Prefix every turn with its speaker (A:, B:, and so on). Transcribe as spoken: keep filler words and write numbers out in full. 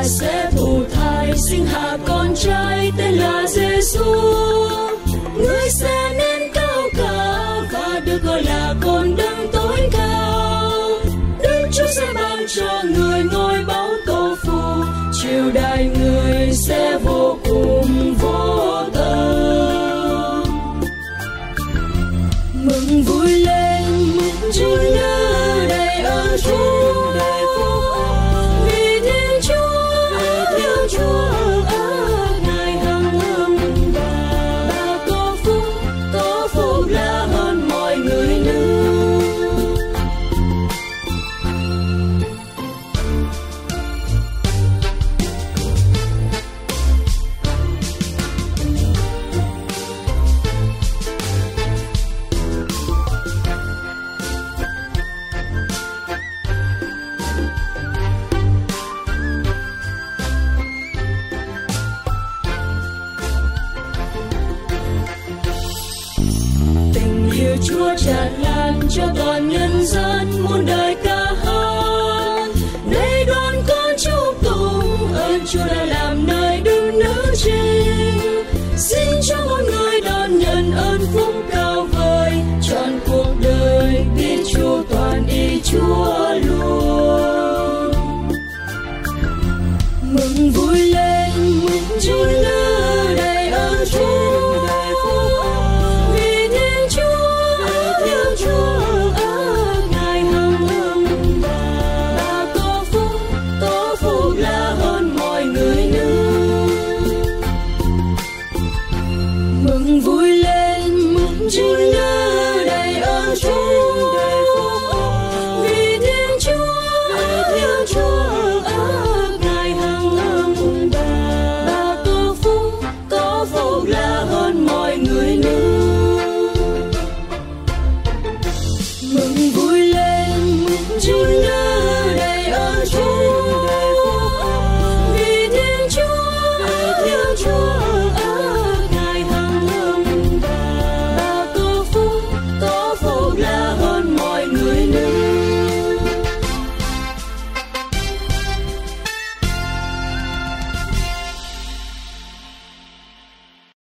A: sẽ phù thai sinh hạ con trai tên là Giêsu. Người sẽ nên cao cả và được gọi là con đấng tối cao. Đức Chúa sẽ ban cho người ngôi báu cầu phù, triều đại người sẽ vô cùng vô tận. Mừng vui lên, mừng Chúa nhớ đầy ơn Chúa, vì Thiên Chúa, Thiên Chúa ở Ngài hằng hằng. Bà có phúc, có phúc là hơn mọi người nữa. Chúa tràn lan cho toàn nhân dân muôn đời ca hát. Đây đoàn con chúc tụng ơn Chúa đã làm nơi đứng nữ trinh. Xin cho mỗi người đón nhận ơn phúc cao vời, trọn cuộc đời biết Chúa toàn ý Chúa luôn. Mừng vui lên, mừng Chúa nhớ đầy ơn Chúa. Mừng vui lên, mừng Chúa nhớ